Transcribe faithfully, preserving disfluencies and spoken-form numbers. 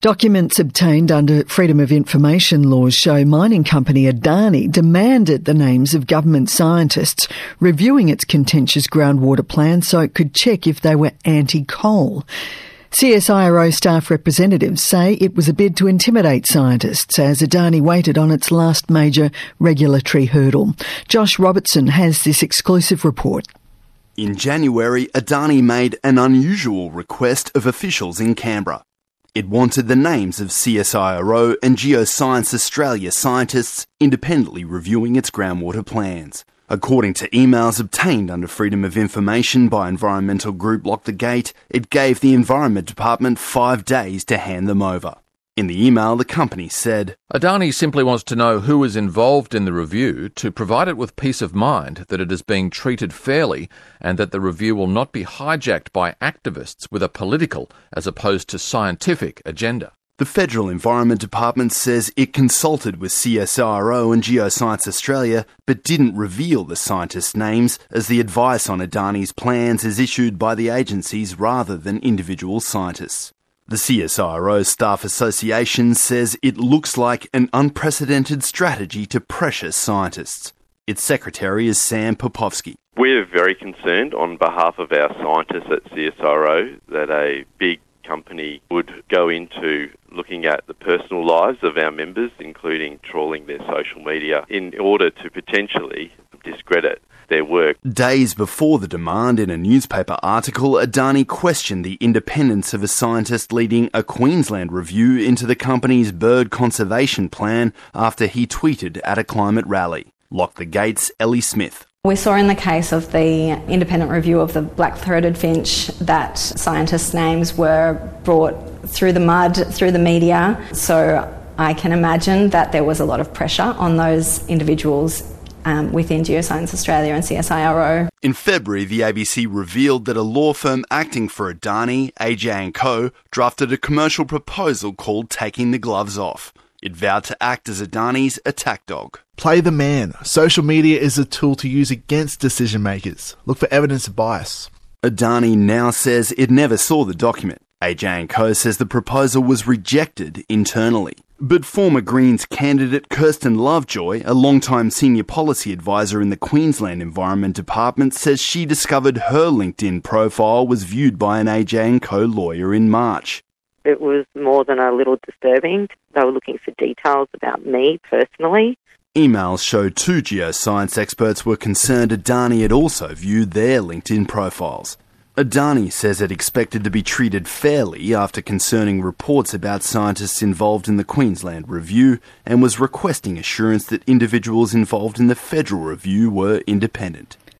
Documents obtained under Freedom of Information laws show mining company Adani demanded the names of government scientists reviewing its contentious groundwater plan so it could check if they were anti-coal. C S I R O staff representatives say it was a bid to intimidate scientists as Adani waited on its last major regulatory hurdle. Josh Robertson has this exclusive report. In January, Adani made an unusual request of officials in Canberra. It wanted the names of C S I R O and Geoscience Australia scientists independently reviewing its groundwater plans. According to emails obtained under Freedom of Information by environmental group Lock the Gate, it gave the Environment Department five days to hand them over. In the email, the company said, Adani simply wants to know who is involved in the review to provide it with peace of mind that it is being treated fairly and that the review will not be hijacked by activists with a political as opposed to scientific agenda. The Federal Environment Department says it consulted with C S I R O and Geoscience Australia but didn't reveal the scientists' names as the advice on Adani's plans is issued by the agencies rather than individual scientists. The C S I R O Staff Association says it looks like an unprecedented strategy to pressure scientists. Its secretary is Sam Popovsky. We're very concerned on behalf of our scientists at C S I R O that a big company would go into looking at the personal lives of our members, including trawling their social media, in order to potentially discredit their work. Days before the demand, in a newspaper article, Adani questioned the independence of a scientist leading a Queensland review into the company's bird conservation plan after he tweeted at a climate rally. Lock the Gates, Ellie Smith. We saw in the case of the independent review of the black-throated finch that scientists' names were brought through the mud, through the media. So I can imagine that there was a lot of pressure on those individuals um, within Geoscience Australia and C S I R O. In February, the A B C revealed that a law firm acting for Adani, A J and Co, drafted a commercial proposal called Taking the Gloves Off. It vowed to act as Adani's attack dog. Play the man. Social media is a tool to use against decision makers. Look for evidence of bias. Adani now says it never saw the document. A J and Co says the proposal was rejected internally. But former Greens candidate Kirsten Lovejoy, a long-time senior policy advisor in the Queensland Environment Department, says she discovered her LinkedIn profile was viewed by an A J and Co lawyer in March. It was more than a little disturbing. They were looking for details about me personally. Emails show two geoscience experts were concerned Adani had also viewed their LinkedIn profiles. Adani says it expected to be treated fairly after concerning reports about scientists involved in the Queensland review and was requesting assurance that individuals involved in the federal review were independent.